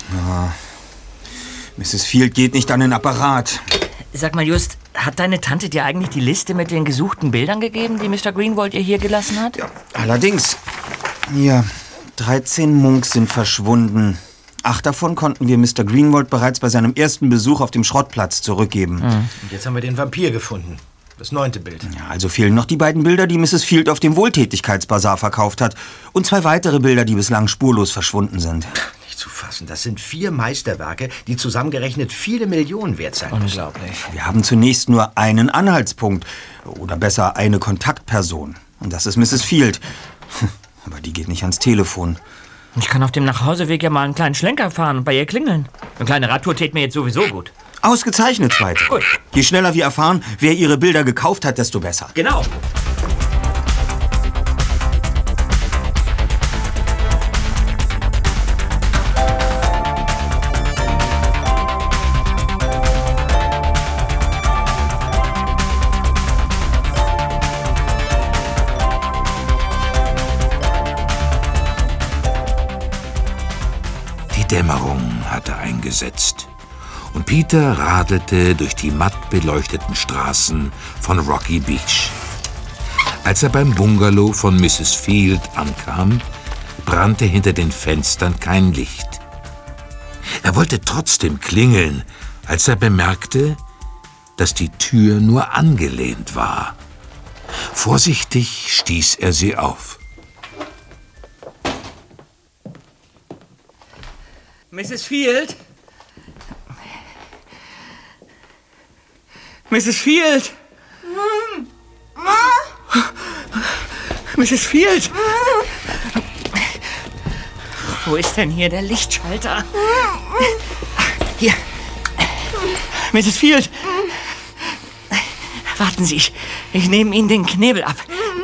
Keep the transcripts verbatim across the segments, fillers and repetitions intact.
Ja. Misses Field geht nicht an den Apparat. Sag mal, Just, hat deine Tante dir eigentlich die Liste mit den gesuchten Bildern gegeben, die Mister Greenwald ihr hier gelassen hat? Ja, allerdings. Hier, dreizehn Munks sind verschwunden. Acht davon konnten wir Mister Greenwald bereits bei seinem ersten Besuch auf dem Schrottplatz zurückgeben. Mhm. Und jetzt haben wir den Vampir gefunden. Das neunte Bild. Ja, also fehlen noch die beiden Bilder, die Misses Field auf dem Wohltätigkeitsbasar verkauft hat. Und zwei weitere Bilder, die bislang spurlos verschwunden sind. Nicht zu fassen. Das sind vier Meisterwerke, die zusammengerechnet viele Millionen wert sein müssen. Unglaublich. Wir haben zunächst nur einen Anhaltspunkt. Oder besser eine Kontaktperson. Und das ist Misses Field. Aber die geht nicht ans Telefon. Ich kann auf dem Nachhauseweg ja mal einen kleinen Schlenker fahren und bei ihr klingeln. Eine kleine Radtour täte mir jetzt sowieso gut. Ausgezeichnet, Zweite. Gut. Je schneller wir erfahren, wer ihre Bilder gekauft hat, desto besser. Genau. Die Dämmerung hatte eingesetzt und Peter radelte durch die matt beleuchteten Straßen von Rocky Beach. Als er beim Bungalow von Misses Field ankam, brannte hinter den Fenstern kein Licht. Er wollte trotzdem klingeln, als er bemerkte, dass die Tür nur angelehnt war. Vorsichtig stieß er sie auf. Misses Field? Misses Field? Misses Field? Wo ist denn hier der Lichtschalter? Hier. Misses Field? Warten Sie, ich, ich nehme Ihnen den Knebel ab.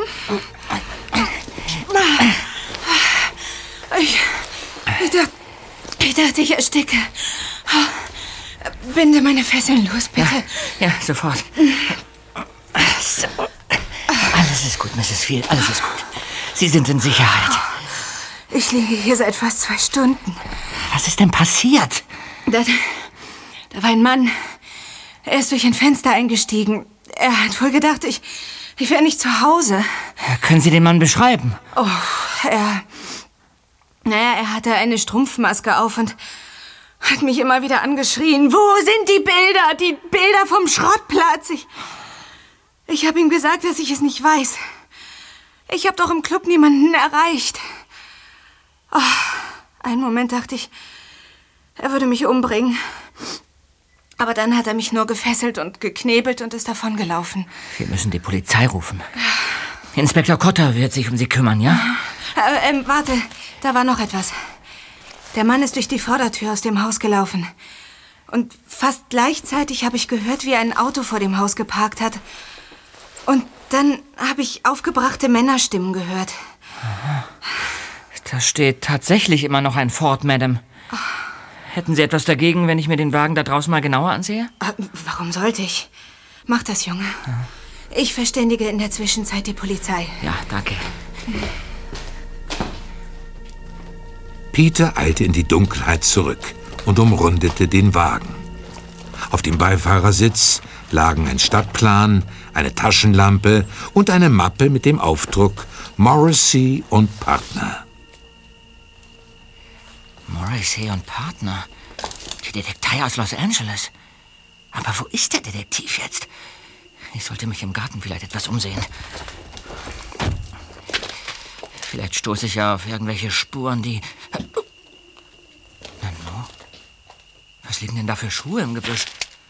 Ich, ich, dachte, ich dachte, ich ersticke. Binde meine Fesseln los, bitte. Ja, ja, sofort. So. Alles ist gut, Misses Field, alles ist gut. Sie sind in Sicherheit. Ich liege hier seit fast zwei Stunden. Was ist denn passiert? Da, da war ein Mann. Er ist durch ein Fenster eingestiegen. Er hat wohl gedacht, ich, ich wäre nicht zu Hause. Können Sie den Mann beschreiben? Oh, er... Naja, er hatte eine Strumpfmaske auf und hat mich immer wieder angeschrien. Wo sind die Bilder? Die Bilder vom Schrottplatz. Ich, ich habe ihm gesagt, dass ich es nicht weiß. Ich habe doch im Club niemanden erreicht. Oh, einen Moment dachte ich, er würde mich umbringen. Aber dann hat er mich nur gefesselt und geknebelt und ist davongelaufen. Wir müssen die Polizei rufen. Inspektor Cotter wird sich um Sie kümmern, ja? Äh, ähm, warte, da war noch etwas. Der Mann ist durch die Vordertür aus dem Haus gelaufen. Und fast gleichzeitig habe ich gehört, wie ein Auto vor dem Haus geparkt hat. Und dann habe ich aufgebrachte Männerstimmen gehört. Aha. Da steht tatsächlich immer noch ein Ford, Madame. Oh. Hätten Sie etwas dagegen, wenn ich mir den Wagen da draußen mal genauer ansehe? Warum sollte ich? Mach das, Junge. Ja. Ich verständige in der Zwischenzeit die Polizei. Ja, danke. Peter eilte in die Dunkelheit zurück und umrundete den Wagen. Auf dem Beifahrersitz lagen ein Stadtplan, eine Taschenlampe und eine Mappe mit dem Aufdruck Morrissey und Partner. Morrissey und Partner? Die Detektei aus Los Angeles. Aber wo ist der Detektiv jetzt? Ich sollte mich im Garten vielleicht etwas umsehen. Vielleicht stoße ich ja auf irgendwelche Spuren, die... Nano? Was liegen denn da für Schuhe im Gebüsch?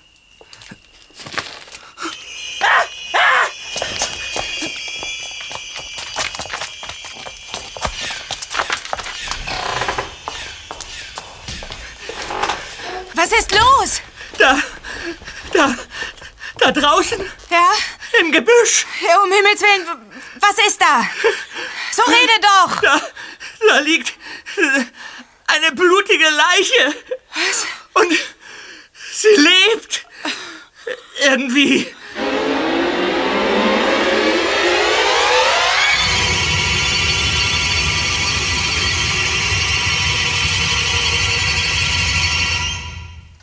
Was ist los? Da, da, da draußen. Ja? Im Gebüsch. Ja, um Himmels Willen, was ist da? So rede doch! Da, da liegt eine blutige Leiche. Was? Und sie lebt. Irgendwie.